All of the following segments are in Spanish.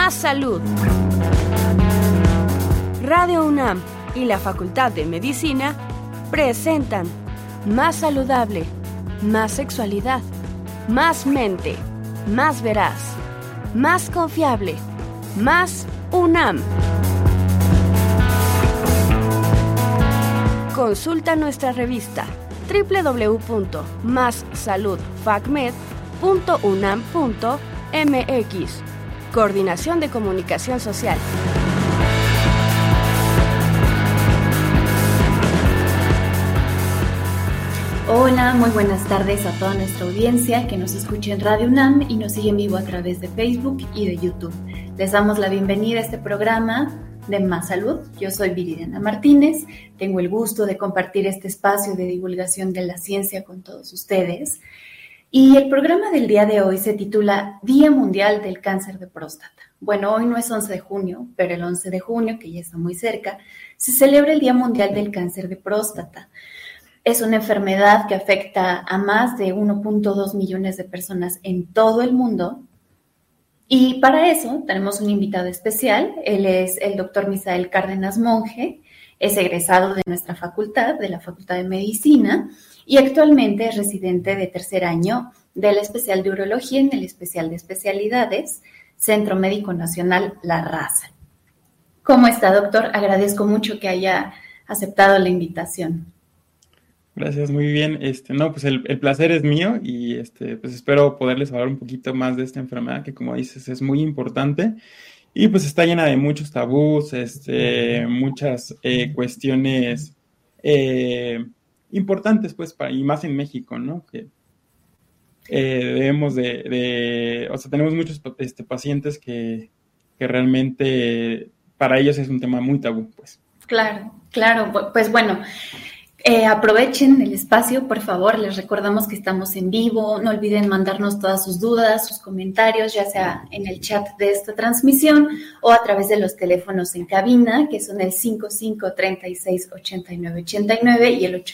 Más salud. Radio UNAM y la Facultad de Medicina presentan Más saludable, más sexualidad, más mente, más veraz, más confiable, más UNAM. Consulta nuestra revista www.massaludfacmed.unam.mx. Coordinación de Comunicación Social. Hola, muy buenas tardes a toda nuestra audiencia que nos escucha en Radio UNAM y nos sigue en vivo a través de Facebook y de YouTube. Les damos la bienvenida a este programa de Más Salud. Yo soy Viridiana Martínez, tengo el gusto de compartir este espacio de divulgación de la ciencia con todos ustedes. Y el programa del día de hoy se titula Día Mundial del Cáncer de Próstata. Bueno, hoy no es 11 de junio, pero el 11 de junio, que ya está muy cerca, se celebra el Día Mundial del Cáncer de Próstata. Es una enfermedad que afecta a más de 1.2 millones de personas en todo el mundo. Y para eso tenemos un invitado especial. Él es el doctor Misael Cárdenas Monge, es egresado de nuestra facultad, de la Facultad de Medicina, y actualmente es residente de tercer año del especial de Urología en el especial de especialidades, Centro Médico Nacional La Raza. ¿Cómo está, doctor? Agradezco mucho que haya aceptado la invitación. Gracias, muy bien. Pues el placer es mío y pues espero poderles hablar un poquito más de esta enfermedad que, como dices, es muy importante y pues está llena de muchos tabús, muchas cuestiones importantes, pues, y más en México, ¿no? Que debemos o sea, tenemos muchos pacientes que realmente para ellos es un tema muy tabú, pues. Claro, pues bueno. Aprovechen el espacio, por favor. Les recordamos que estamos en vivo. No olviden mandarnos todas sus dudas, sus comentarios, ya sea en el chat de esta transmisión o a través de los teléfonos en cabina, que son el 5536-8989 y el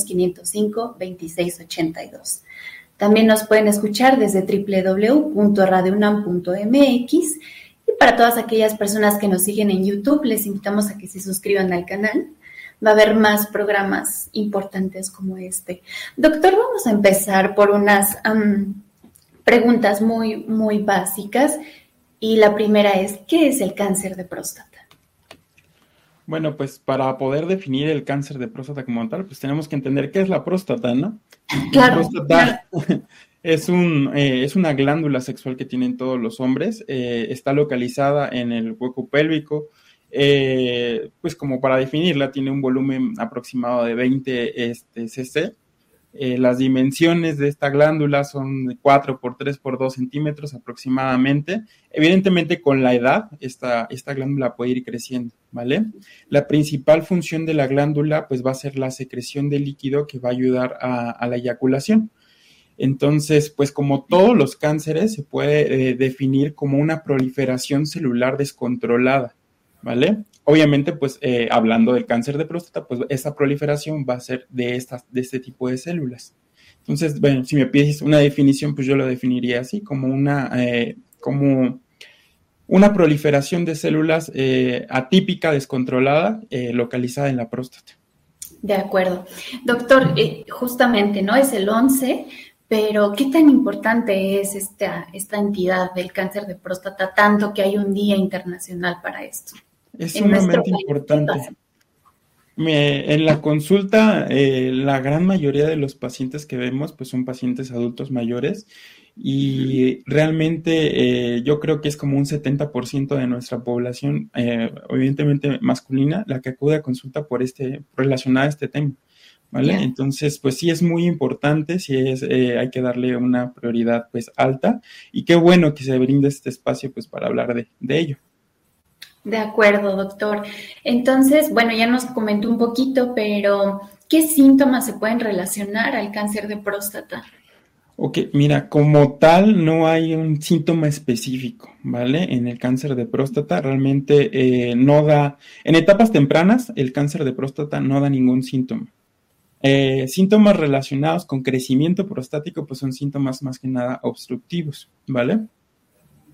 800-505-2682. También nos pueden escuchar desde www.radiounam.mx. Y para todas aquellas personas que nos siguen en YouTube, les invitamos a que se suscriban al canal. Va a haber más programas importantes como este. Doctor, vamos a empezar por unas preguntas muy, muy básicas. Y la primera es, ¿qué es el cáncer de próstata? Bueno, pues para poder definir el cáncer de próstata como tal, pues tenemos que entender qué es la próstata, ¿no? Claro. La próstata es una glándula sexual que tienen todos los hombres. Está localizada en el hueco pélvico. Pues como para definirla, tiene un volumen aproximado de 20 cc. Las dimensiones de esta glándula son de 4 por 3 por 2 centímetros aproximadamente. Evidentemente, con la edad, esta glándula puede ir creciendo, ¿vale? La principal función de la glándula, pues, va a ser la secreción de líquido que va a ayudar a la eyaculación. Entonces, pues como todos los cánceres, se puede definir como una proliferación celular descontrolada, ¿vale? Obviamente, pues, hablando del cáncer de próstata, pues esa proliferación va a ser de este tipo de células. Entonces, bueno, si me pides una definición, pues yo lo definiría así, como una proliferación de células atípica, descontrolada, localizada en la próstata. De acuerdo. Doctor, justamente, ¿no? Es el 11, pero ¿qué tan importante es esta entidad del cáncer de próstata, tanto que hay un día internacional para esto? Es sumamente importante. En la consulta, la gran mayoría de los pacientes que vemos, pues son pacientes adultos mayores y realmente yo creo que es como un 70% de nuestra población, evidentemente masculina, la que acude a consulta relacionada a este tema, ¿vale? Yeah. Entonces, pues sí es muy importante, sí hay que darle una prioridad pues alta y qué bueno que se brinde este espacio pues para hablar de ello. De acuerdo, doctor. Entonces, bueno, ya nos comentó un poquito, pero ¿qué síntomas se pueden relacionar al cáncer de próstata? Ok, mira, como tal no hay un síntoma específico, ¿vale? En el cáncer de próstata realmente no da, en etapas tempranas el cáncer de próstata no da ningún síntoma. Síntomas relacionados con crecimiento prostático pues son síntomas más que nada obstructivos, ¿vale?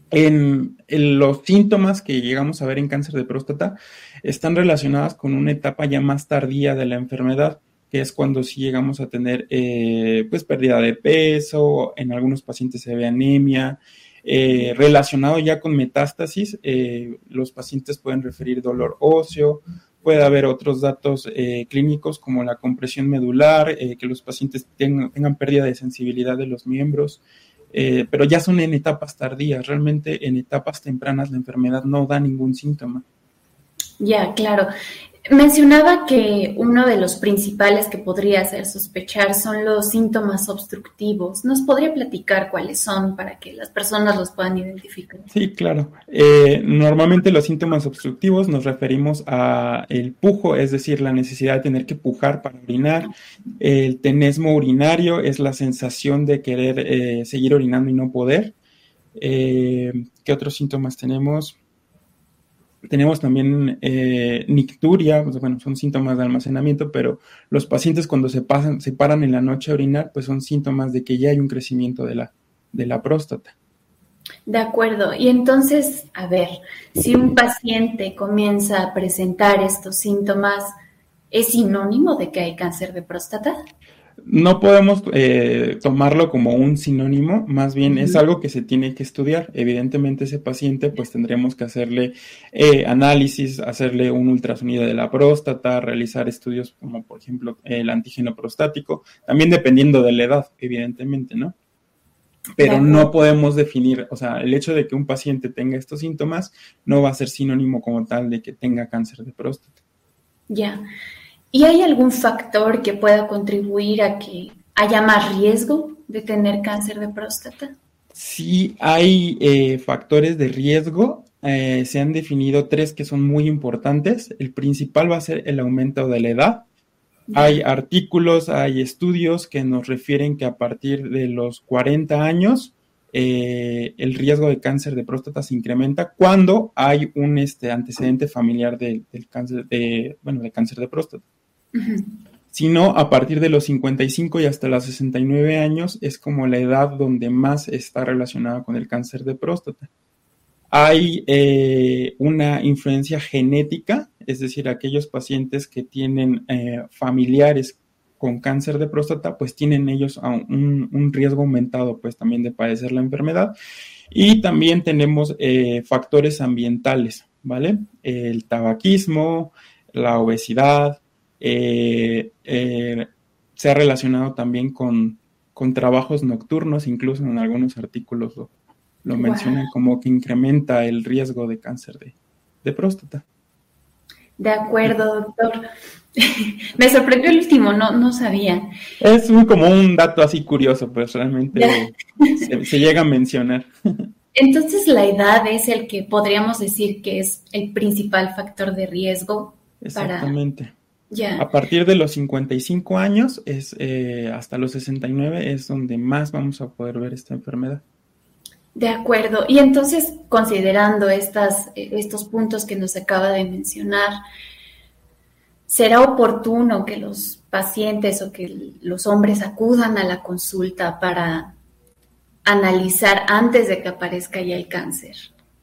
En los síntomas que llegamos a ver en cáncer de próstata están relacionadas con una etapa ya más tardía de la enfermedad, que es cuando sí llegamos a tener pues pérdida de peso, en algunos pacientes se ve anemia, relacionado ya con metástasis, los pacientes pueden referir dolor óseo, puede haber otros datos clínicos como la compresión medular, que los pacientes tengan pérdida de sensibilidad de los miembros, pero ya son en etapas tardías. Realmente en etapas tempranas la enfermedad no da ningún síntoma. Ya, claro. Mencionaba que uno de los principales que podría hacer sospechar son los síntomas obstructivos. ¿Nos podría platicar cuáles son para que las personas los puedan identificar? Sí, claro. Normalmente los síntomas obstructivos nos referimos a el pujo, es decir, la necesidad de tener que pujar para orinar. El tenesmo urinario es la sensación de querer seguir orinando y no poder. ¿Qué otros síntomas tenemos? Tenemos también nicturia, pues, bueno, son síntomas de almacenamiento, pero los pacientes cuando se paran en la noche a orinar, pues son síntomas de que ya hay un crecimiento de la próstata. De acuerdo. Y entonces, a ver, si un paciente comienza a presentar estos síntomas, ¿es sinónimo de que hay cáncer de próstata? No podemos tomarlo como un sinónimo, más bien es algo que se tiene que estudiar. Evidentemente ese paciente pues tendremos que hacerle análisis, hacerle un ultrasonido de la próstata, realizar estudios como por ejemplo el antígeno prostático, también dependiendo de la edad, evidentemente, ¿no? Pero no podemos definir, o sea, el hecho de que un paciente tenga estos síntomas no va a ser sinónimo como tal de que tenga cáncer de próstata. Ya. ¿Y hay algún factor que pueda contribuir a que haya más riesgo de tener cáncer de próstata? Sí, hay factores de riesgo. Se han definido 3 que son muy importantes. El principal va a ser el aumento de la edad. Hay artículos, hay estudios que nos refieren que a partir de los 40 años el riesgo de cáncer de próstata se incrementa cuando hay un antecedente familiar del cáncer de cáncer de próstata. Sino a partir de los 55 y hasta los 69 años es como la edad donde más está relacionada con el cáncer de próstata. Hay una influencia genética, es decir, aquellos pacientes que tienen familiares con cáncer de próstata, pues tienen ellos un riesgo aumentado, pues también de padecer la enfermedad. Y también tenemos factores ambientales, ¿vale? El tabaquismo, la obesidad, se ha relacionado también con trabajos nocturnos, incluso en algunos artículos lo mencionan como que incrementa el riesgo de cáncer de próstata. De acuerdo, doctor. Me sorprendió el último, no sabía. Es como un dato así curioso, pues realmente se llega a mencionar. Entonces, la edad es el que podríamos decir que es el principal factor de riesgo. Exactamente. Ya. A partir de los 55 años hasta los 69 es donde más vamos a poder ver esta enfermedad. De acuerdo. Y entonces, considerando estos puntos que nos acaba de mencionar, ¿será oportuno que los pacientes o que los hombres acudan a la consulta para analizar antes de que aparezca ya el cáncer?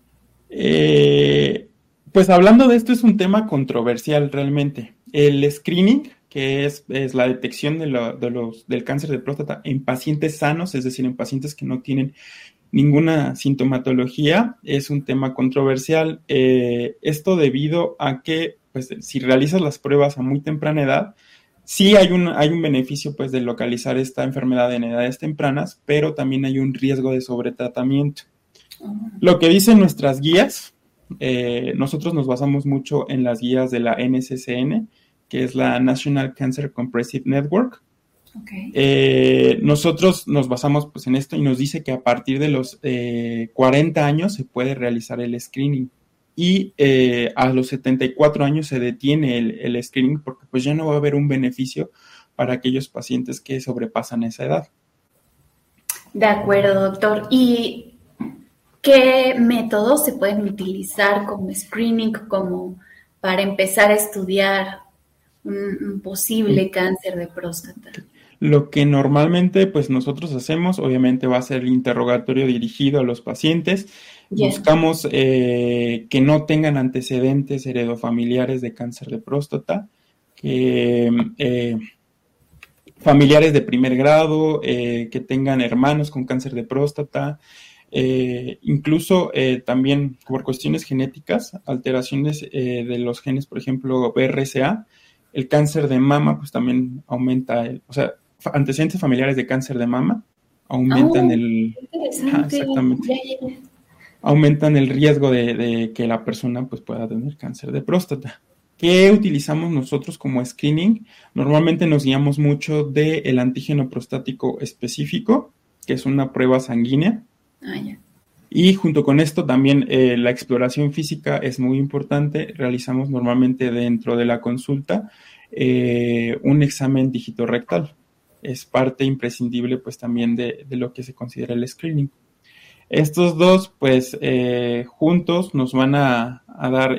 Pues hablando de esto, es un tema controversial realmente. El screening, que es la detección del cáncer de próstata en pacientes sanos, es decir, en pacientes que no tienen ninguna sintomatología, es un tema controversial. Esto debido a que, pues, si realizas las pruebas a muy temprana edad, sí hay un beneficio, pues, de localizar esta enfermedad en edades tempranas, pero también hay un riesgo de sobretratamiento. Lo que dicen nuestras guías, nosotros nos basamos mucho en las guías de la NCCN, que es la National Cancer Comprehensive Network. Okay. Nosotros nos basamos pues en esto y nos dice que a partir de los 40 años se puede realizar el screening y a los 74 años se detiene el screening porque pues ya no va a haber un beneficio para aquellos pacientes que sobrepasan esa edad. De acuerdo, doctor. ¿Y qué métodos se pueden utilizar como screening, como para empezar a estudiar un posible cáncer de próstata? Lo que normalmente pues nosotros hacemos, obviamente va a ser el interrogatorio dirigido a los pacientes. Buscamos que no tengan antecedentes heredofamiliares de cáncer de próstata, que familiares de primer grado, que tengan hermanos con cáncer de próstata, incluso también por cuestiones genéticas, alteraciones de los genes, por ejemplo, BRCA, el cáncer de mama pues también aumenta, o sea, antecedentes familiares de cáncer de mama aumentan exactamente. Aumentan el riesgo de que la persona pues pueda tener cáncer de próstata. ¿Qué utilizamos nosotros como screening? Normalmente nos guiamos mucho del antígeno prostático específico, que es una prueba sanguínea. Y junto con esto también la exploración física es muy importante. Realizamos normalmente dentro de la consulta un examen dígito-rectal. Es parte imprescindible pues también de lo que se considera el screening. Estos dos, pues, juntos nos van a dar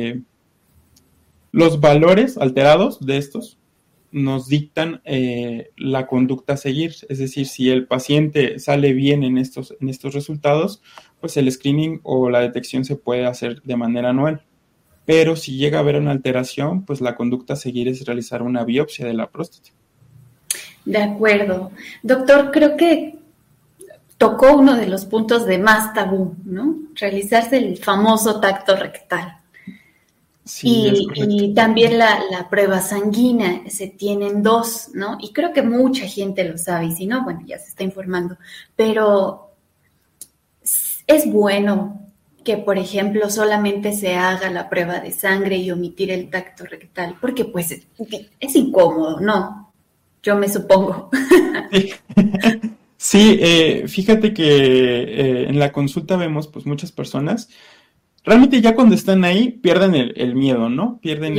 los valores alterados de estos, nos dictan la conducta a seguir. Es decir, si el paciente sale bien en estos resultados, pues el screening o la detección se puede hacer de manera anual. Pero si llega a haber una alteración, pues la conducta a seguir es realizar una biopsia de la próstata. De acuerdo. Doctor, creo que tocó uno de los puntos de más tabú, ¿no? Realizarse el famoso tacto rectal. Sí, y también la prueba sanguínea, se tienen dos, ¿no? Y creo que mucha gente lo sabe, y si no, bueno, ya se está informando. Pero es bueno que, por ejemplo, solamente se haga la prueba de sangre y omitir el tacto rectal, porque pues es incómodo, ¿no? Yo me supongo. Sí, fíjate que en la consulta vemos pues muchas personas, realmente ya cuando están ahí pierden el miedo, ¿no? Pierden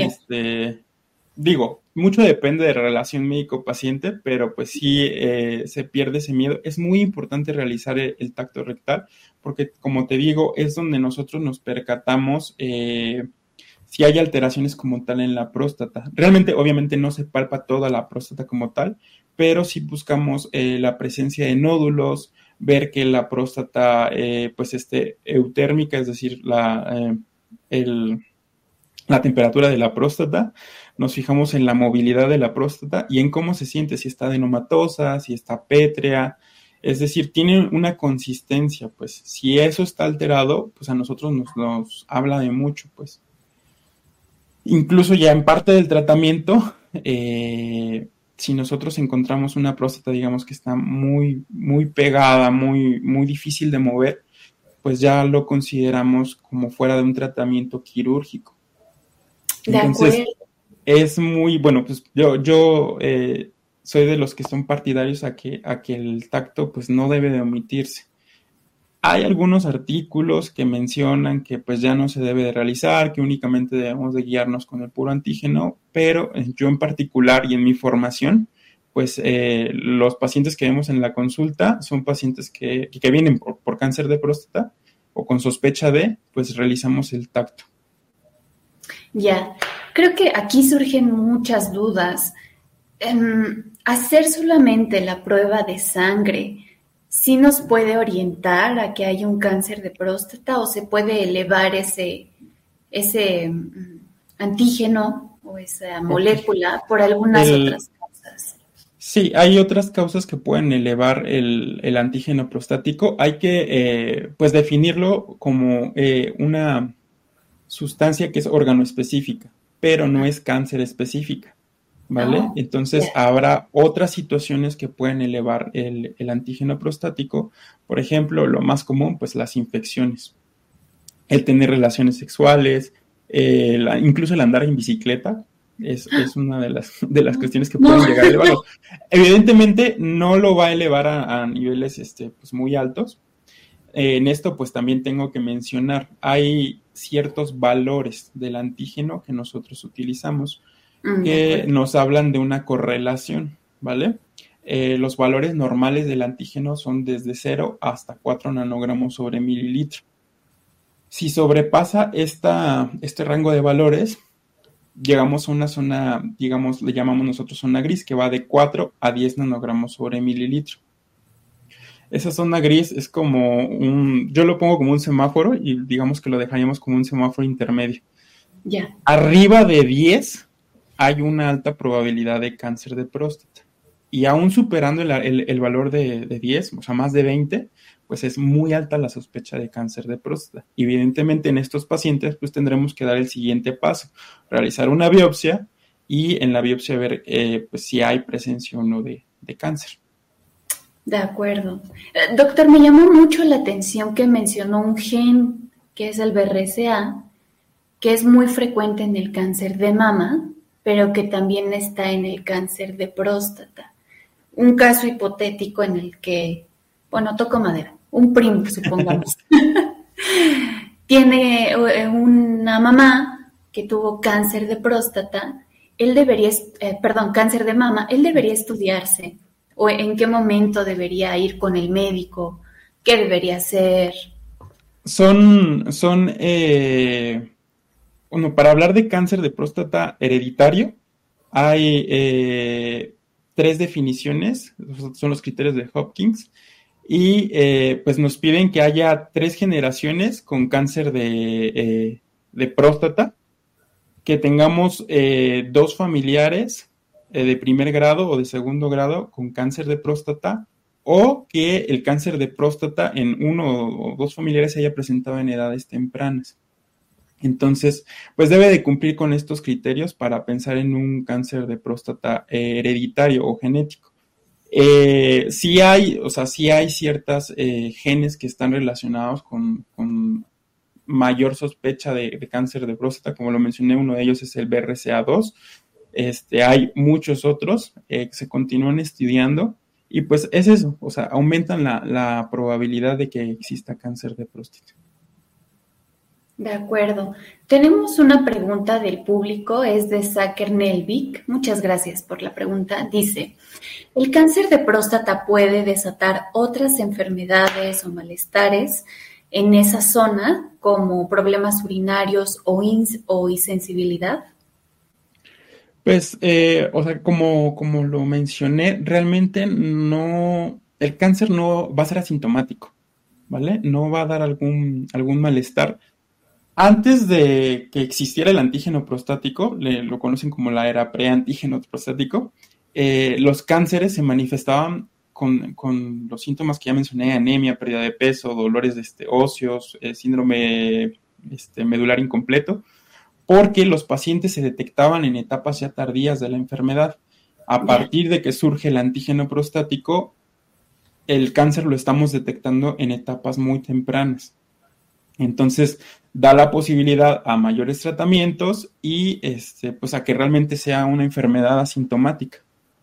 mucho depende de la relación médico-paciente, pero pues sí se pierde ese miedo. Es muy importante realizar el tacto rectal porque, como te digo, es donde nosotros nos percatamos si hay alteraciones como tal en la próstata. Realmente, obviamente, no se palpa toda la próstata como tal, pero sí buscamos la presencia de nódulos, ver que la próstata pues esté eutérmica, es decir, la temperatura de la próstata. Nos fijamos en la movilidad de la próstata y en cómo se siente, si está adenomatosa, si está pétrea, es decir, tiene una consistencia, pues. Si eso está alterado, pues a nosotros nos habla de mucho, pues. Incluso ya en parte del tratamiento, si nosotros encontramos una próstata, digamos, que está muy, muy pegada, muy, muy difícil de mover, pues ya lo consideramos como fuera de un tratamiento quirúrgico. Entonces, es muy, bueno, pues yo soy de los que son partidarios a que el tacto pues no debe de omitirse. Hay algunos artículos que mencionan que pues ya no se debe de realizar, que únicamente debemos de guiarnos con el puro antígeno, pero yo en particular y en mi formación, pues los pacientes que vemos en la consulta son pacientes que vienen por cáncer de próstata o con sospecha de, pues realizamos el tacto. Ya, creo que aquí surgen muchas dudas. Hacer solamente la prueba de sangre, ¿sí nos puede orientar a que haya un cáncer de próstata o se puede elevar ese antígeno o esa molécula por algunas otras causas? Sí, hay otras causas que pueden elevar el antígeno prostático. Hay que pues definirlo como una sustancia que es organoespecífica, pero no es cáncer específica, ¿vale? Entonces habrá otras situaciones que pueden elevar el antígeno prostático. Por ejemplo, lo más común, pues las infecciones, el tener relaciones sexuales, incluso el andar en bicicleta es una de las cuestiones que pueden llegar a elevarlo. Evidentemente no lo va a elevar a niveles pues muy altos. En esto pues también tengo que mencionar, hay ciertos valores del antígeno que nosotros utilizamos que nos hablan de una correlación, ¿vale? Los valores normales del antígeno son desde 0 hasta 4 nanogramos sobre mililitro. Si sobrepasa este rango de valores, llegamos a una zona, digamos, le llamamos nosotros zona gris, que va de 4 a 10 nanogramos sobre mililitro. Esa zona gris es como yo lo pongo como un semáforo y digamos que lo dejaríamos como un semáforo intermedio. Ya. Arriba de 10 hay una alta probabilidad de cáncer de próstata. Y aún superando el valor de 10, o sea, más de 20, pues es muy alta la sospecha de cáncer de próstata. Evidentemente en estos pacientes pues tendremos que dar el siguiente paso, realizar una biopsia y en la biopsia ver pues si hay presencia o no de cáncer. De acuerdo. Doctor, me llamó mucho la atención que mencionó un gen que es el BRCA, que es muy frecuente en el cáncer de mama, pero que también está en el cáncer de próstata. Un caso hipotético en el que, bueno, toco madera, un primo, supongamos, tiene una mamá que tuvo cáncer de próstata, cáncer de mama, él debería estudiarse, o en qué momento debería ir con el médico, qué debería hacer. Bueno, para hablar de cáncer de próstata hereditario, hay 3 definiciones, son los criterios de Hopkins, y pues nos piden que haya 3 generaciones con cáncer de próstata, que tengamos 2 familiares de primer grado o de segundo grado con cáncer de próstata, o que el cáncer de próstata en 1 o 2 familiares se haya presentado en edades tempranas. Entonces, pues debe de cumplir con estos criterios para pensar en un cáncer de próstata hereditario o genético. Sí hay ciertas genes que están relacionados con mayor sospecha de cáncer de próstata, como lo mencioné, uno de ellos es el BRCA2. Hay muchos otros que se continúan estudiando y pues es eso, o sea, aumentan la probabilidad de que exista cáncer de próstata. De acuerdo. Tenemos una pregunta del público, es de Saker Nelvik. Muchas gracias por la pregunta. Dice, ¿el cáncer de próstata puede desatar otras enfermedades o malestares en esa zona, como problemas urinarios o insensibilidad? Pues, o sea, como lo mencioné, realmente el cáncer no va a ser asintomático, ¿vale? No va a dar algún malestar. Antes de que existiera el antígeno prostático, lo conocen como la era preantígeno prostático, los cánceres se manifestaban con los síntomas que ya mencioné: anemia, pérdida de peso, dolores óseos, síndrome medular incompleto, porque los pacientes se detectaban en etapas ya tardías de la enfermedad. A partir de que surge el antígeno prostático, el cáncer lo estamos detectando en etapas muy tempranas. Entonces, da la posibilidad a mayores tratamientos y pues a que realmente sea una enfermedad asintomática.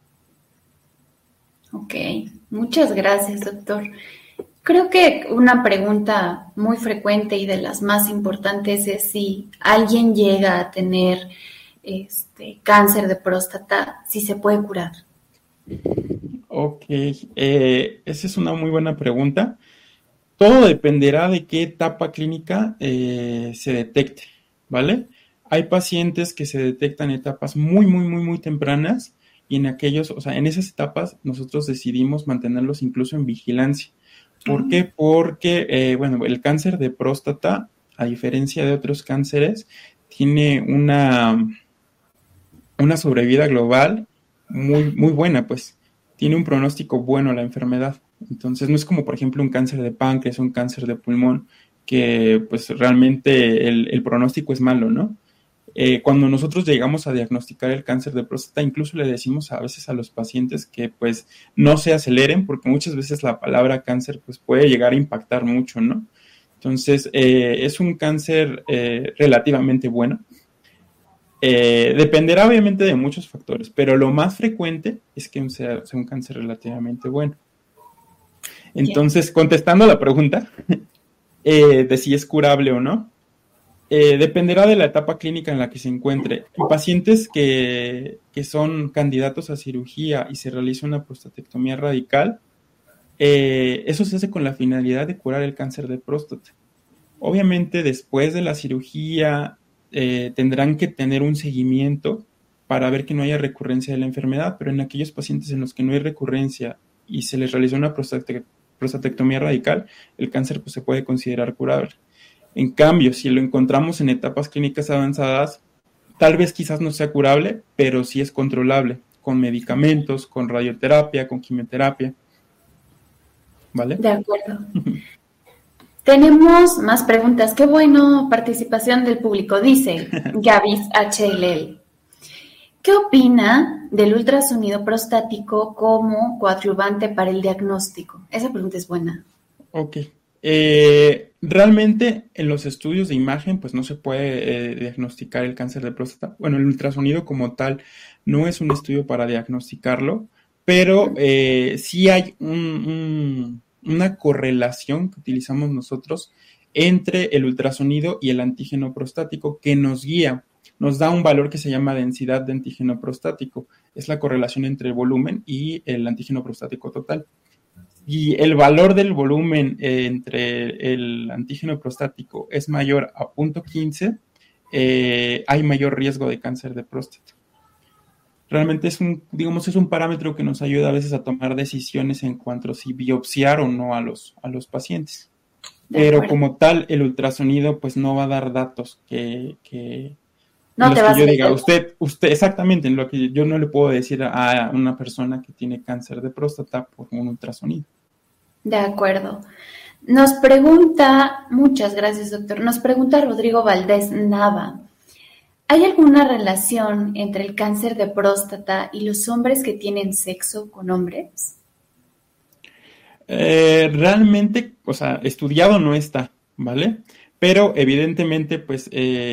Ok, muchas gracias, doctor. Creo que una pregunta muy frecuente y de las más importantes es si alguien llega a tener cáncer de próstata, si se puede curar. Ok, esa es una muy buena pregunta. Todo dependerá de qué etapa clínica se detecte, ¿vale? Hay pacientes que se detectan en etapas muy, muy, muy, muy tempranas y en esas etapas nosotros decidimos mantenerlos incluso en vigilancia. ¿Por qué? Porque, el cáncer de próstata, a diferencia de otros cánceres, tiene una sobrevida global muy, muy buena, pues. Tiene un pronóstico bueno la enfermedad. Entonces no es como, por ejemplo, un cáncer de páncreas o un cáncer de pulmón, que pues realmente el pronóstico es malo, ¿no? Cuando nosotros llegamos a diagnosticar el cáncer de próstata, incluso le decimos a veces a los pacientes que pues no se aceleren, porque muchas veces la palabra cáncer pues puede llegar a impactar mucho, ¿no? Entonces es un cáncer relativamente bueno. Dependerá obviamente de muchos factores, pero lo más frecuente es que sea un cáncer relativamente bueno. Entonces, contestando a la pregunta de si es curable o no, dependerá de la etapa clínica en la que se encuentre. En pacientes que son candidatos a cirugía y se realiza una prostatectomía radical, eso se hace con la finalidad de curar el cáncer de próstata. Obviamente, después de la cirugía, tendrán que tener un seguimiento para ver que no haya recurrencia de la enfermedad, pero en aquellos pacientes en los que no hay recurrencia y se les realizó una prostatectomía radical, el cáncer pues, se puede considerar curable. En cambio, si lo encontramos en etapas clínicas avanzadas, tal vez quizás no sea curable, pero sí es controlable, con medicamentos, con radioterapia, con quimioterapia. ¿Vale? De acuerdo. Tenemos más preguntas. Qué bueno, participación del público. Dice Gavis HLL. ¿Qué opina del ultrasonido prostático como coadyuvante para el diagnóstico? Esa pregunta es buena. Ok. Realmente en los estudios de imagen pues no se puede diagnosticar el cáncer de próstata. Bueno, el ultrasonido como tal no es un estudio para diagnosticarlo, pero sí hay una correlación que utilizamos nosotros entre el ultrasonido y el antígeno prostático que nos guía. Nos da un valor que se llama densidad de antígeno prostático. Es la correlación entre el volumen y el antígeno prostático total. Y el valor del volumen entre el antígeno prostático es mayor a 0.15, hay mayor riesgo de cáncer de próstata. Realmente es un parámetro que nos ayuda a veces a tomar decisiones en cuanto a si biopsiar o no a los pacientes. Pero como tal, el ultrasonido pues no va a dar datos que no te vas que yo diga, usted, exactamente, en lo que yo no le puedo decir a una persona que tiene cáncer de próstata por un ultrasonido. De acuerdo. Nos pregunta, muchas gracias, doctor, nos pregunta Rodrigo Valdés Nava, ¿hay alguna relación entre el cáncer de próstata y los hombres que tienen sexo con hombres? Realmente, o sea, estudiado no está, ¿vale? Pero evidentemente, pues,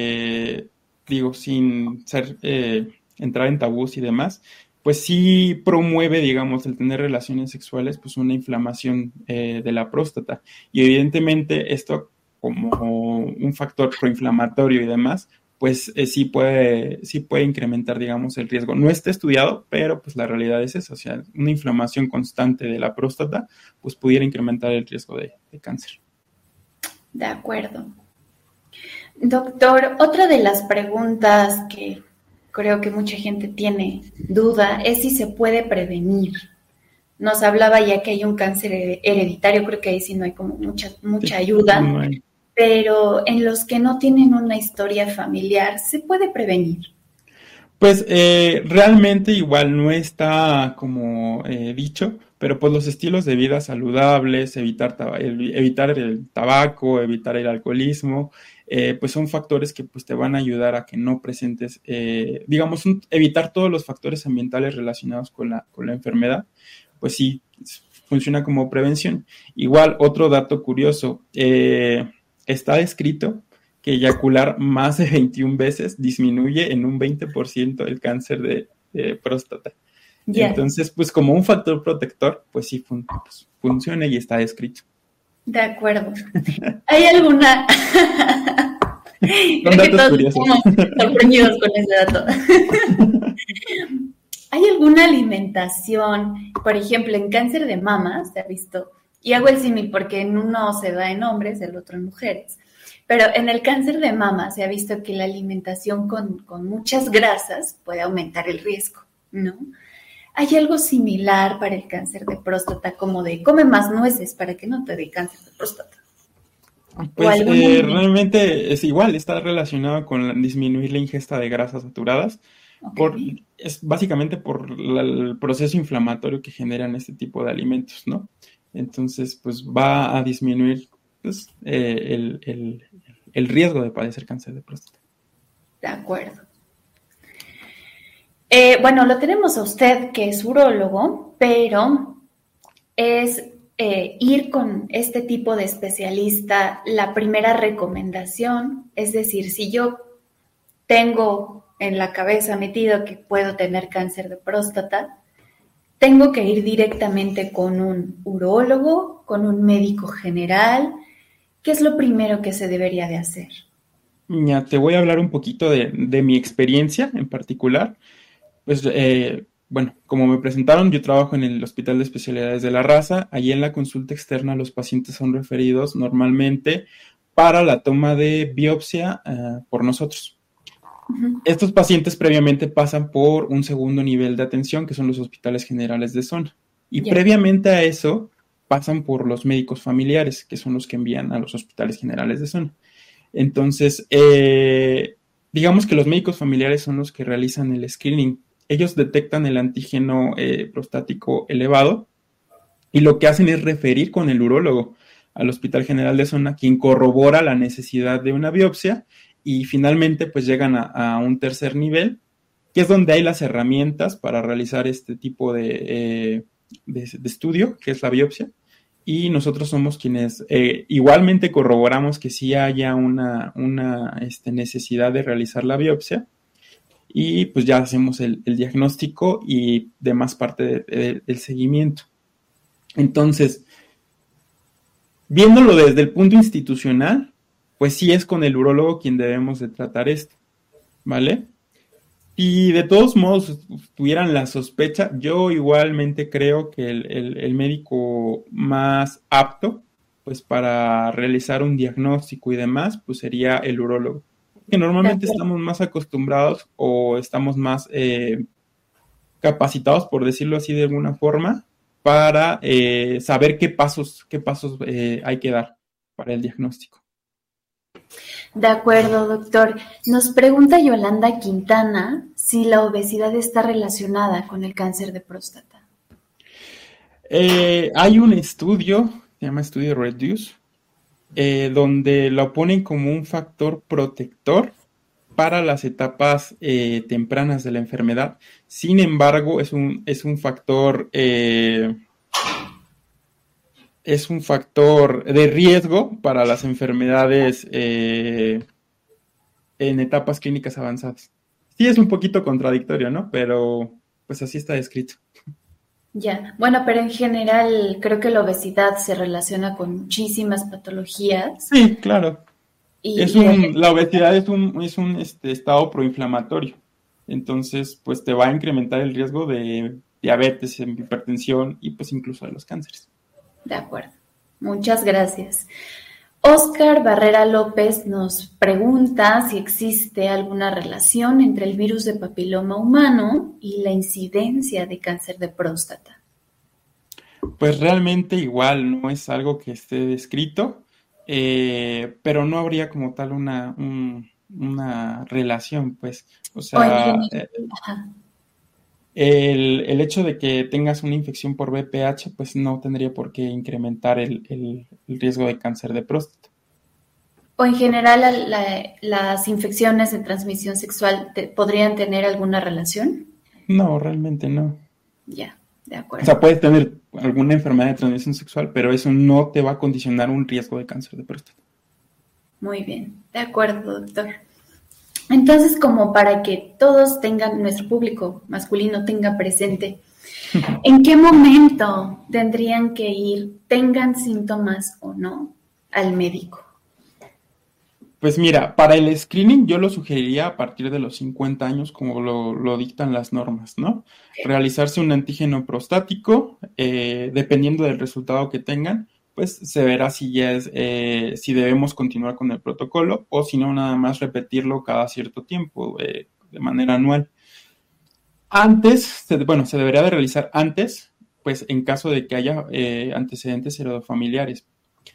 sin entrar en tabús y demás, pues sí promueve, digamos, el tener relaciones sexuales, pues una inflamación de la próstata. Y evidentemente esto, como un factor proinflamatorio y demás, pues sí puede incrementar, digamos, el riesgo. No está estudiado, pero pues la realidad es esa. O sea, una inflamación constante de la próstata, pues pudiera incrementar el riesgo de cáncer. De acuerdo. Doctor, otra de las preguntas que creo que mucha gente tiene duda es si se puede prevenir. Nos hablaba ya que hay un cáncer hereditario, creo que ahí sí no hay como mucha ayuda, no hay. Pero en los que no tienen una historia familiar, ¿se puede prevenir? Pues realmente igual no está como dicho, pero pues los estilos de vida saludables, evitar el tabaco, evitar el alcoholismo, pues son factores que pues te van a ayudar a que no presentes, evitar todos los factores ambientales relacionados con la enfermedad, pues sí, funciona como prevención. Igual, otro dato curioso, está descrito que eyacular más de 21 veces disminuye en un 20% el cáncer de próstata. Yeah. Entonces, pues como un factor protector, pues sí funciona y está descrito. De acuerdo. ¿Hay alguna...? Son datos curiosos. Estamos sorprendidos con ese dato. ¿Hay alguna alimentación, por ejemplo, en cáncer de mama, se ha visto, y hago el símil porque en uno se da en hombres, el otro en mujeres, pero en el cáncer de mama se ha visto que la alimentación con muchas grasas puede aumentar el riesgo, ¿no? ¿Hay algo similar para el cáncer de próstata, como de come más nueces para que no te dé cáncer de próstata? Pues realmente es igual, está relacionado con disminuir la ingesta de grasas saturadas, okay. Es básicamente por el proceso inflamatorio que generan este tipo de alimentos, ¿no? Entonces, pues va a disminuir pues, el riesgo de padecer cáncer de próstata. De acuerdo. Bueno, lo tenemos a usted que es urólogo, pero es ir con este tipo de especialista la primera recomendación, es decir, si yo tengo en la cabeza metido que puedo tener cáncer de próstata, tengo que ir directamente con un urólogo, con un médico general. ¿Qué es lo primero que se debería de hacer? Ya, te voy a hablar un poquito de mi experiencia en particular. Pues, bueno, como me presentaron, yo trabajo en el Hospital de Especialidades de la Raza. Allí en la consulta externa los pacientes son referidos normalmente para la toma de biopsia por nosotros. Estos pacientes previamente pasan por un segundo nivel de atención, que son los hospitales generales de zona. Y previamente a eso pasan por los médicos familiares, que son los que envían a los hospitales generales de zona. Entonces, digamos que los médicos familiares son los que realizan el screening. Ellos detectan el antígeno prostático elevado y lo que hacen es referir con el urólogo al Hospital General de Zona, quien corrobora la necesidad de una biopsia y finalmente pues llegan a un tercer nivel, que es donde hay las herramientas para realizar este tipo de estudio, que es la biopsia, y nosotros somos quienes igualmente corroboramos que sí haya una necesidad de realizar la biopsia, y pues ya hacemos el diagnóstico y demás parte del seguimiento. Entonces, viéndolo desde el punto institucional, pues sí es con el urólogo quien debemos de tratar esto, ¿vale? Y de todos modos tuvieran la sospecha, yo igualmente creo que el médico más apto, pues para realizar un diagnóstico y demás, pues sería el urólogo. Que normalmente estamos más acostumbrados o estamos más capacitados, por decirlo así de alguna forma, para saber qué pasos hay que dar para el diagnóstico. De acuerdo, doctor. Nos pregunta Yolanda Quintana si la obesidad está relacionada con el cáncer de próstata. Hay un estudio, se llama estudio REDUCE, donde lo ponen como un factor protector para las etapas tempranas de la enfermedad. Sin embargo, es un factor de riesgo para las enfermedades en etapas clínicas avanzadas. Sí, es un poquito contradictorio, ¿no? Pero pues así está descrito. Ya, bueno, pero en general creo que la obesidad se relaciona con muchísimas patologías. Sí, claro. La obesidad es un estado proinflamatorio. Entonces, pues te va a incrementar el riesgo de diabetes, hipertensión y pues incluso de los cánceres. De acuerdo. Muchas gracias. Óscar Barrera López nos pregunta si existe alguna relación entre el virus de papiloma humano y la incidencia de cáncer de próstata. Pues realmente igual no es algo que esté descrito, pero no habría como tal una relación, pues. O sea, el hecho de que tengas una infección por VPH, pues no tendría por qué incrementar el riesgo de cáncer de próstata. O en general las infecciones de transmisión sexual podrían tener alguna relación. No, realmente no. Ya, de acuerdo. O sea, puedes tener alguna enfermedad de transmisión sexual, pero eso no te va a condicionar un riesgo de cáncer de próstata. Muy bien, de acuerdo, doctor. Entonces, como para que todos tengan, nuestro público masculino tenga presente, ¿en qué momento tendrían que ir, tengan síntomas o no, al médico? Pues mira, para el screening yo lo sugeriría a partir de los 50 años, como lo dictan las normas, ¿no? Realizarse un antígeno prostático, dependiendo del resultado que tengan, pues se verá si ya es, si debemos continuar con el protocolo o si no, nada más repetirlo cada cierto tiempo, de manera anual. Se debería de realizar antes, pues en caso de que haya antecedentes heredofamiliares.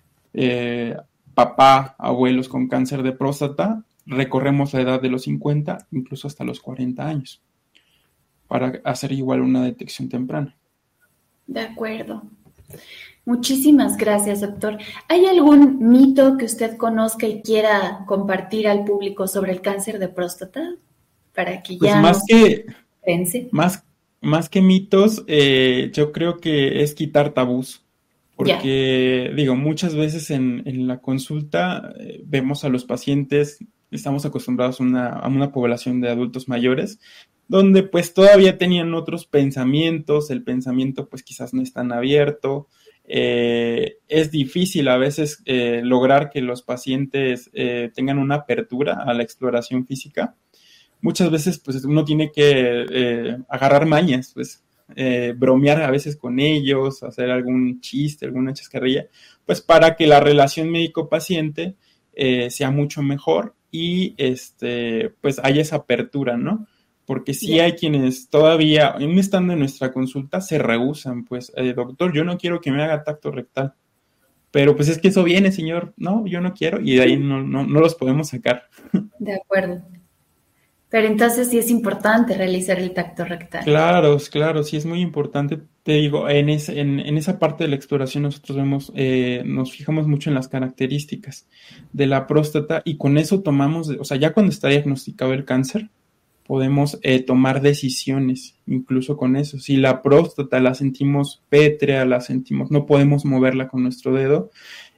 Papá, abuelos con cáncer de próstata, recorremos la edad de los 50, incluso hasta los 40 años, para hacer igual una detección temprana. De acuerdo. Muchísimas gracias, doctor. ¿Hay algún mito que usted conozca y quiera compartir al público sobre el cáncer de próstata? Para que ya pues más que mitos, yo creo que es quitar tabús. Porque, muchas veces en la consulta vemos a los pacientes, estamos acostumbrados a una población de adultos mayores, donde pues todavía tenían otros pensamientos, el pensamiento pues quizás no es tan abierto, es difícil a veces lograr que los pacientes tengan una apertura a la exploración física. Muchas veces pues uno tiene que agarrar mañas, pues, bromear a veces con ellos, hacer algún chiste, alguna chascarrilla, pues para que la relación médico-paciente sea mucho mejor y pues haya esa apertura, ¿no? Porque sí hay quienes todavía, aún estando en nuestra consulta, se rehúsan, pues, doctor, yo no quiero que me haga tacto rectal, pero pues es que eso viene, señor, no, yo no quiero, y de ahí no los podemos sacar. De acuerdo. Pero entonces sí es importante realizar el tacto rectal. Claro, sí es muy importante. Te digo, en esa parte de la exploración nosotros vemos, nos fijamos mucho en las características de la próstata y con eso tomamos, o sea, ya cuando está diagnosticado el cáncer, podemos tomar decisiones, incluso con eso. Si la próstata la sentimos pétrea, no podemos moverla con nuestro dedo,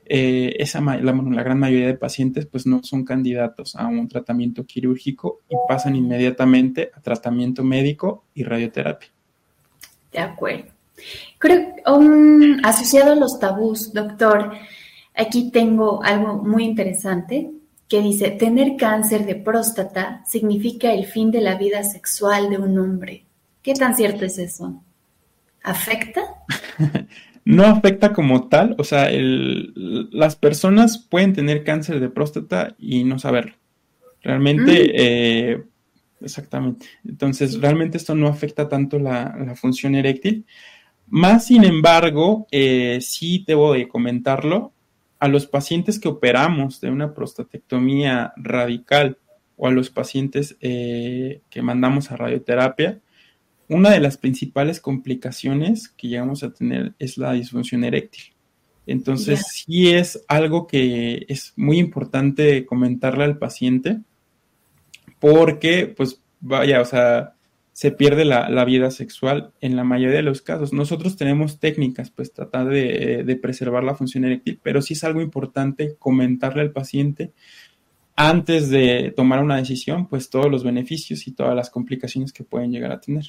la gran mayoría de pacientes pues no son candidatos a un tratamiento quirúrgico y pasan inmediatamente a tratamiento médico y radioterapia. De acuerdo. Creo asociado a los tabús, doctor, aquí tengo algo muy interesante que dice, tener cáncer de próstata significa el fin de la vida sexual de un hombre. ¿Qué tan cierto es eso? ¿Afecta? No afecta como tal, o sea, las personas pueden tener cáncer de próstata y no saberlo. Realmente, exactamente. Entonces, realmente esto no afecta tanto la función eréctil. Más sin embargo, sí debo de comentarlo, a los pacientes que operamos de una prostatectomía radical o a los pacientes que mandamos a radioterapia, una de las principales complicaciones que llegamos a tener es la disfunción eréctil. Entonces, sí es algo que es muy importante comentarle al paciente porque, pues, vaya, o sea, se pierde la vida sexual en la mayoría de los casos. Nosotros tenemos técnicas, pues, tratar de preservar la función eréctil, pero sí es algo importante comentarle al paciente antes de tomar una decisión, pues, todos los beneficios y todas las complicaciones que pueden llegar a tener.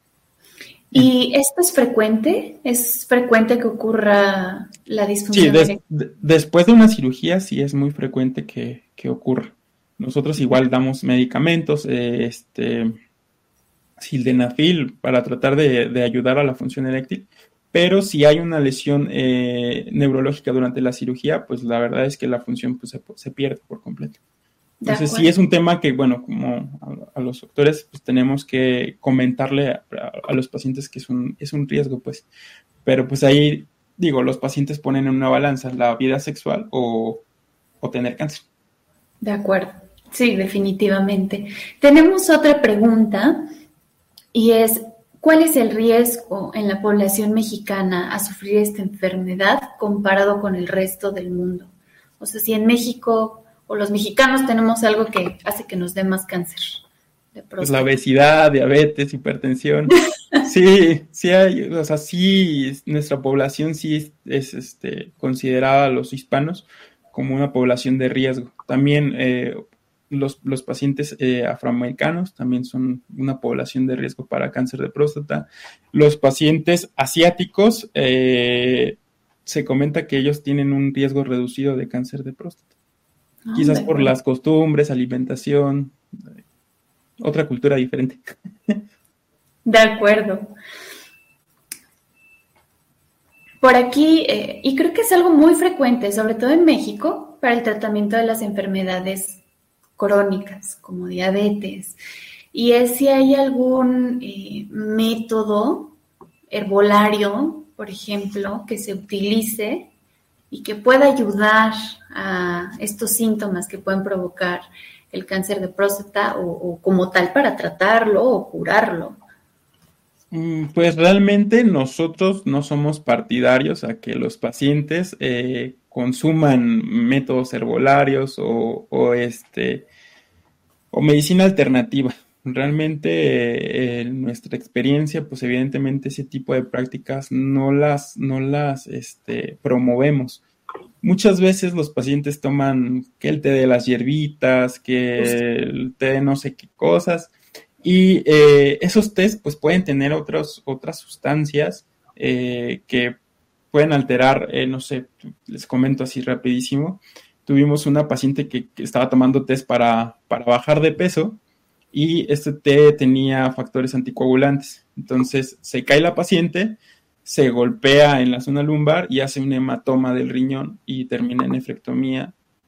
¿Y esto es frecuente? ¿Es frecuente que ocurra la disfunción eréctil? Sí, después de una cirugía sí es muy frecuente que ocurra. Nosotros igual damos medicamentos, sildenafil para tratar de ayudar a la función eréctil, pero si hay una lesión neurológica durante la cirugía, pues la verdad es que la función pues, se pierde por completo. Entonces sí es un tema que, bueno, como a los doctores, pues tenemos que comentarle a los pacientes que es un riesgo, pues. Pero pues ahí, digo, los pacientes ponen en una balanza la vida sexual o tener cáncer. De acuerdo, sí, definitivamente. Tenemos otra pregunta y es, ¿cuál es el riesgo en la población mexicana a sufrir esta enfermedad comparado con el resto del mundo? O sea, si en México o los mexicanos tenemos algo que hace que nos dé más cáncer de próstata. Pues la obesidad, diabetes, hipertensión. Sí hay, o sea, sí, nuestra población sí es considerada, los hispanos, como una población de riesgo. También los pacientes afroamericanos también son una población de riesgo para cáncer de próstata. Los pacientes asiáticos, se comenta que ellos tienen un riesgo reducido de cáncer de próstata. Quizás por las costumbres, alimentación, otra cultura diferente. De acuerdo. Por aquí, y creo que es algo muy frecuente, sobre todo en México, para el tratamiento de las enfermedades crónicas, como diabetes, y es si hay algún método herbolario, por ejemplo, que se utilice y que pueda ayudar a estos síntomas que pueden provocar el cáncer de próstata o como tal para tratarlo o curarlo. Pues realmente nosotros no somos partidarios a que los pacientes consuman métodos herbolarios o medicina alternativa. Realmente en nuestra experiencia, pues evidentemente ese tipo de prácticas no las promovemos. Muchas veces los pacientes toman que el té de las hierbitas, que el té de no sé qué cosas, y esos tés pues pueden tener otras sustancias que pueden alterar, no sé, les comento así rapidísimo. Tuvimos una paciente que estaba tomando tés para bajar de peso, y este té tenía factores anticoagulantes. Entonces se cae la paciente, se golpea en la zona lumbar y hace un hematoma del riñón y termina en nefrectomía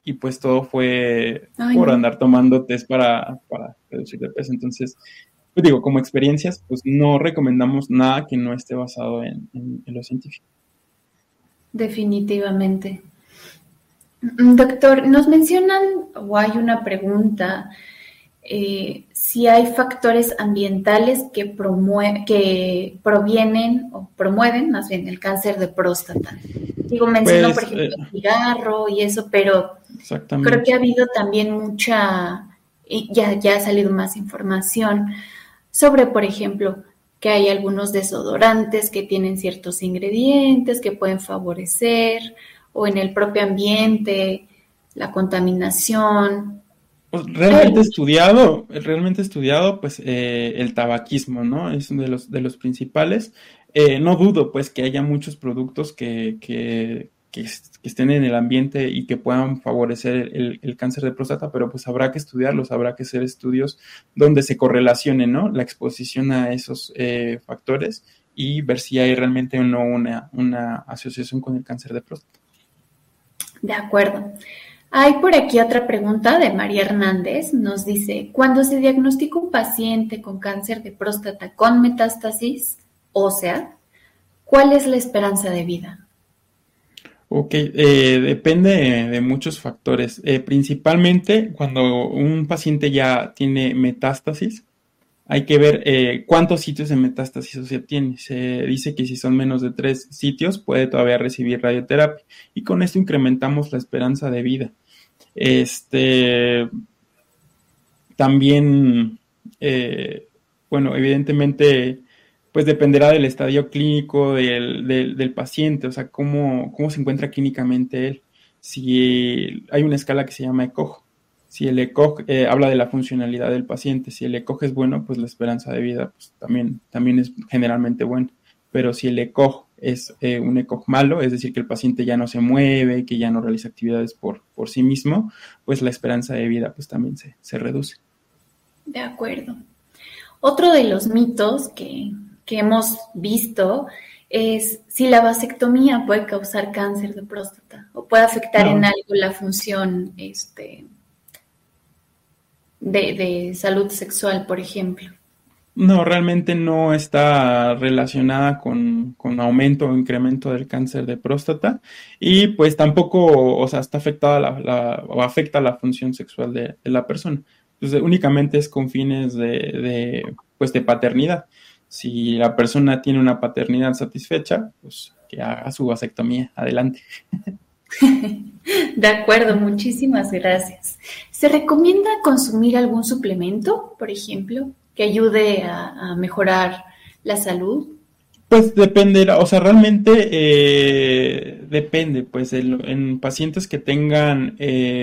y pues todo fue Ay, por no. andar tomando test para reducir de peso. Entonces, pues digo, como experiencias, pues no recomendamos nada que no esté basado en lo científico. Definitivamente. Doctor, nos mencionan, o hay una pregunta, si hay factores ambientales que provienen o promueven más bien el cáncer de próstata. Digo, mencionó, por Pues, ejemplo, el cigarro y eso, pero creo que exactamente. ha habido también y ya ha salido más información sobre, por ejemplo, que hay algunos desodorantes que tienen ciertos ingredientes que pueden favorecer, o en el propio ambiente, la contaminación. Pues Hay realmente estudiado, pues el tabaquismo, ¿no? Es uno de los principales. No dudo, pues, que haya muchos productos que estén en el ambiente y que puedan favorecer el cáncer de próstata, pero pues habrá que estudiarlos, habrá que hacer estudios donde se correlacione, ¿no? La exposición a esos factores y ver si hay realmente o no una asociación con el cáncer de próstata. De acuerdo. Hay por aquí otra pregunta de María Hernández. Nos dice, cuando se diagnostica un paciente con cáncer de próstata con metástasis ósea, ¿cuál es la esperanza de vida? Ok, depende de muchos factores. Principalmente cuando un paciente ya tiene metástasis, hay que ver cuántos sitios de metástasis o sea, tiene. Se dice que si son menos de 3 sitios, puede todavía recibir radioterapia. Y con esto incrementamos la esperanza de vida. Este, también, eh, bueno, evidentemente, pues dependerá del estadio clínico del paciente, o sea, cómo se encuentra clínicamente él. Si hay una escala que se llama ECOG, si el ECOG habla de la funcionalidad del paciente, si el ECOG es bueno, pues la esperanza de vida pues, también es generalmente buena. Pero si el ECOG es un ECOG malo, es decir, que el paciente ya no se mueve, que ya no realiza actividades por sí mismo, pues la esperanza de vida pues también se reduce. De acuerdo. Otro de los mitos que hemos visto es si la vasectomía puede causar cáncer de próstata o puede afectar en No, algo la función de salud sexual, por ejemplo. no, realmente no está relacionada con aumento o incremento del cáncer de próstata y pues tampoco, o sea, está afectada o afecta la función sexual de la persona. Entonces, únicamente es con fines pues de paternidad. Si la persona tiene una paternidad satisfecha, pues que haga su vasectomía. Adelante. De acuerdo, muchísimas gracias. ¿Se recomienda consumir algún suplemento, por ejemplo, que ayude a mejorar la salud? Pues dependerá, o sea, realmente depende, pues en pacientes que tengan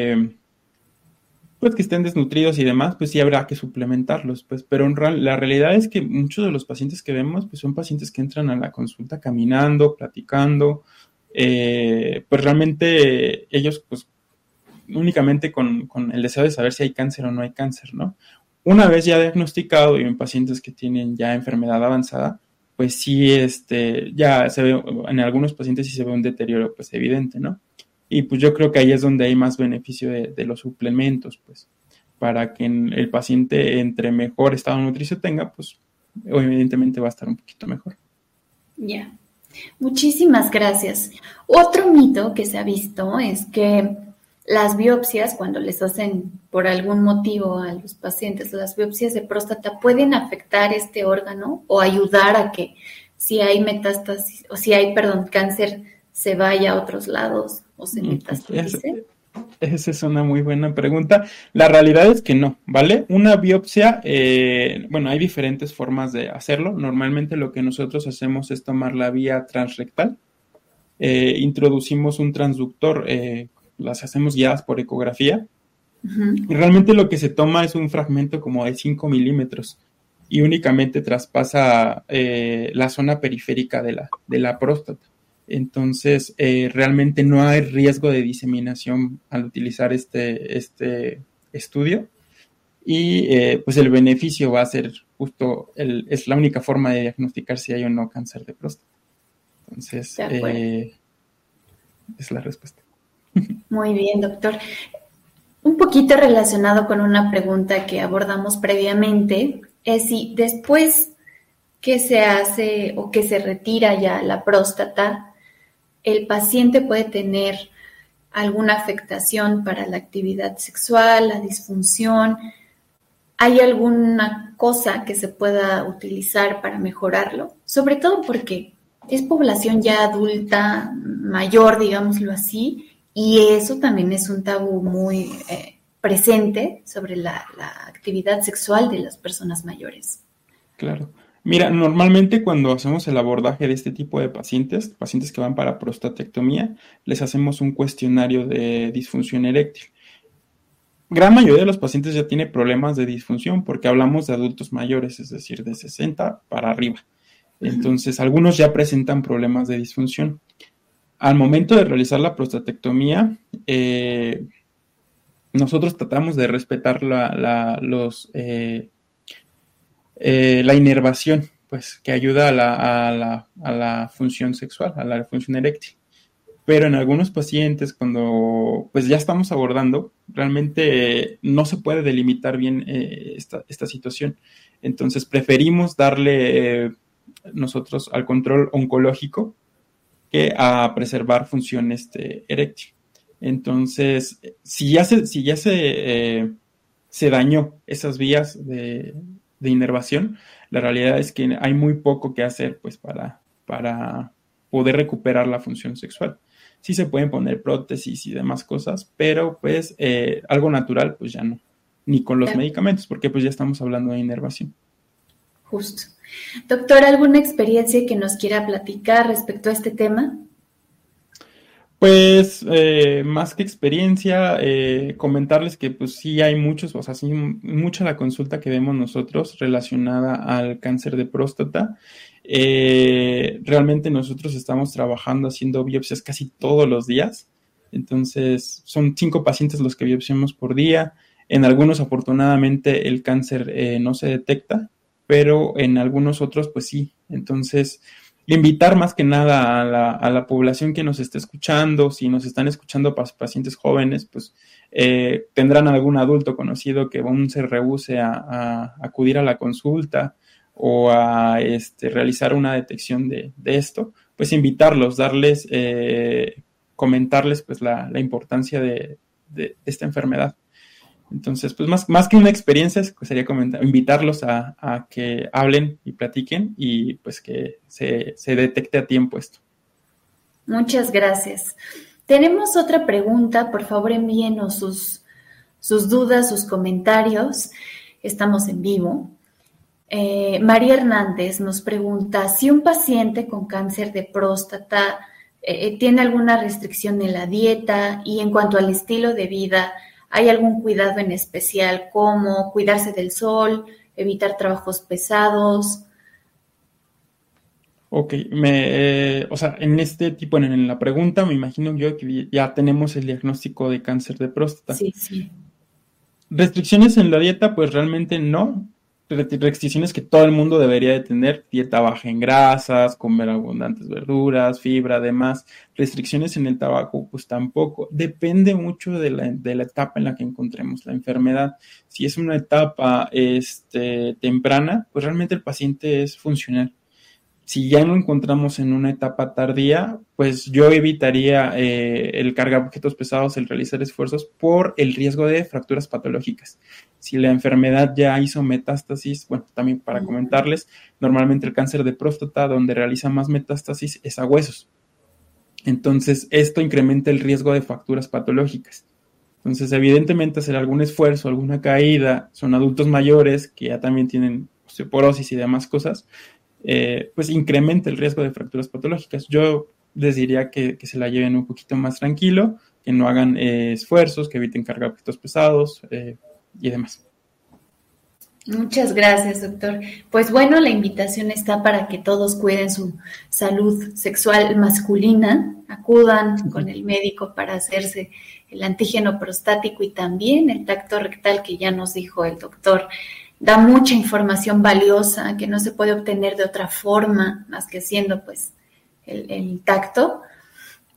pues que estén desnutridos y demás, pues sí habrá que suplementarlos, pues, pero la realidad es que muchos de los pacientes que vemos, pues son pacientes que entran a la consulta caminando, platicando, pues realmente ellos, pues únicamente con el deseo de saber si hay cáncer o no hay cáncer, ¿no? Una vez ya diagnosticado y en pacientes que tienen ya enfermedad avanzada, pues sí, ya se ve, en algunos pacientes sí se ve un deterioro, pues evidente, ¿no? Y pues yo creo que ahí es donde hay más beneficio de los suplementos, pues, para que el paciente entre mejor estado nutricio tenga, pues evidentemente va a estar un poquito mejor. Ya, muchísimas gracias. Otro mito que se ha visto es que las biopsias, cuando les hacen por algún motivo a los pacientes, las biopsias de próstata pueden afectar este órgano o ayudar a que si hay metástasis, o si hay, perdón, cáncer, se vaya a otros lados o se metastatice. Esa es una muy buena pregunta. La realidad es que no, ¿vale? Una biopsia, bueno, hay diferentes formas de hacerlo. Normalmente lo que nosotros hacemos es tomar la vía transrectal. Introducimos un transductor, las hacemos guiadas por ecografía. Y realmente lo que se toma es un fragmento como de 5 milímetros y únicamente traspasa la zona periférica de la próstata. Entonces, realmente no hay riesgo de diseminación al utilizar este estudio y pues el beneficio va a ser justo, es la única forma de diagnosticar si hay o no cáncer de próstata. Entonces, De acuerdo. es la respuesta. Muy bien, doctor. Un poquito relacionado con una pregunta que abordamos previamente, es si después que se hace o que se retira ya la próstata, el paciente puede tener alguna afectación para la actividad sexual, la disfunción. ¿Hay alguna cosa que se pueda utilizar para mejorarlo? Sobre todo porque es población ya adulta, mayor, digámoslo así, y eso también es un tabú muy presente sobre la actividad sexual de las personas mayores. Claro. Mira, normalmente cuando hacemos el abordaje de este tipo de pacientes que van para prostatectomía, les hacemos un cuestionario de disfunción eréctil. Gran mayoría de los pacientes ya tiene problemas de disfunción porque hablamos de adultos mayores, es decir, de 60 para arriba. Entonces, algunos ya presentan problemas de disfunción. Al momento de realizar la prostatectomía, nosotros tratamos de respetar la inervación, pues, que ayuda a la función sexual, a la función eréctil. Pero en algunos pacientes, cuando pues ya estamos abordando, realmente no se puede delimitar bien esta situación. Entonces preferimos darle nosotros al control oncológico que a preservar función eréctil. Entonces, si ya se dañó esas vías de inervación, la realidad es que hay muy poco que hacer pues para poder recuperar la función sexual. Sí se pueden poner prótesis y demás cosas, pero pues algo natural pues ya no, ni con los medicamentos, porque pues ya estamos hablando de inervación. Justo. Doctor, ¿alguna experiencia que nos quiera platicar respecto a este tema? Pues más que experiencia, comentarles que pues sí hay muchos, o sea, sí mucha la consulta que vemos nosotros relacionada al cáncer de próstata. Realmente nosotros estamos trabajando haciendo biopsias casi todos los días, entonces son 5 pacientes los que biopsiamos por día. En algunos afortunadamente el cáncer no se detecta, pero en algunos otros pues sí. Entonces invitar más que nada a la población que nos esté escuchando, si nos están escuchando pacientes jóvenes, pues tendrán algún adulto conocido que aún se rehúse a acudir a la consulta o a realizar una detección de esto, pues invitarlos, darles, comentarles pues la importancia de esta enfermedad. Entonces, pues más que una experiencia, sería invitarlos a que hablen y platiquen y pues que se detecte a tiempo esto. Muchas gracias. Tenemos otra pregunta, por favor envíenos sus dudas, sus comentarios. Estamos en vivo. María Hernández nos pregunta si un paciente con cáncer de próstata tiene alguna restricción en la dieta y en cuanto al estilo de vida, ¿hay algún cuidado en especial como cuidarse del sol, evitar trabajos pesados? Ok, o sea, en este tipo, en la pregunta, me imagino yo que ya tenemos el diagnóstico de cáncer de próstata. Sí, sí. Restricciones en la dieta, pues realmente no. Restricciones que todo el mundo debería de tener: dieta baja en grasas, comer abundantes verduras, fibra, además. Restricciones en el tabaco, pues tampoco. Depende mucho de la etapa en la que encontremos la enfermedad. Si es una etapa temprana, pues realmente el paciente es funcional. Si ya lo encontramos en una etapa tardía, pues yo evitaría el cargar objetos pesados, el realizar esfuerzos por el riesgo de fracturas patológicas. Si la enfermedad ya hizo metástasis, bueno, también para comentarles, normalmente el cáncer de próstata donde realiza más metástasis es a huesos. Entonces, esto incrementa el riesgo de fracturas patológicas. Entonces, evidentemente, hacer algún esfuerzo, alguna caída, son adultos mayores que ya también tienen osteoporosis y demás cosas, pues incrementa el riesgo de fracturas patológicas. Yo les diría que se la lleven un poquito más tranquilo, que no hagan esfuerzos, que eviten cargar objetos pesados y demás. Muchas gracias, doctor. Pues bueno, la invitación está para que todos cuiden su salud sexual masculina, acudan con el médico para hacerse el antígeno prostático y también el tacto rectal que ya nos dijo el doctor. Da mucha información valiosa que no se puede obtener de otra forma más que haciendo pues el tacto.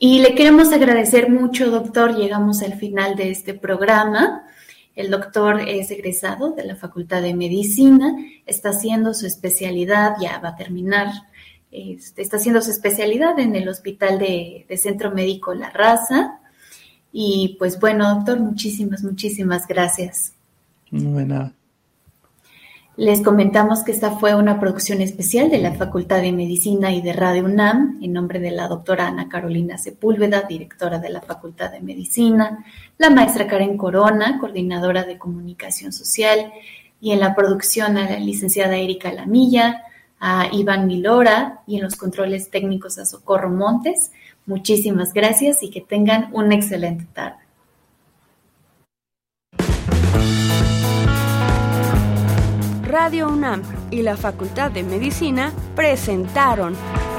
Y le queremos agradecer mucho, doctor. Llegamos al final de este programa. El doctor es egresado de la Facultad de Medicina, está haciendo su especialidad, ya va a terminar, está haciendo su especialidad en el Hospital de Centro Médico La Raza. Y pues bueno, doctor, muchísimas gracias. No de nada. Les comentamos que esta fue una producción especial de la Facultad de Medicina y de Radio UNAM, en nombre de la doctora Ana Carolina Sepúlveda, directora de la Facultad de Medicina, la maestra Karen Corona, coordinadora de Comunicación Social, y en la producción a la licenciada Erika Lamilla, a Iván Milora, y en los controles técnicos a Socorro Montes. Muchísimas gracias y que tengan una excelente tarde. Radio UNAM y la Facultad de Medicina presentaron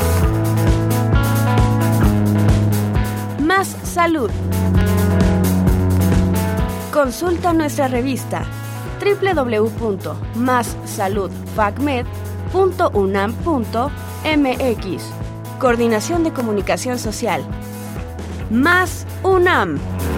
Más Salud. Consulta nuestra revista www.massaludfacmed.unam.mx. Coordinación de Comunicación Social. Más UNAM.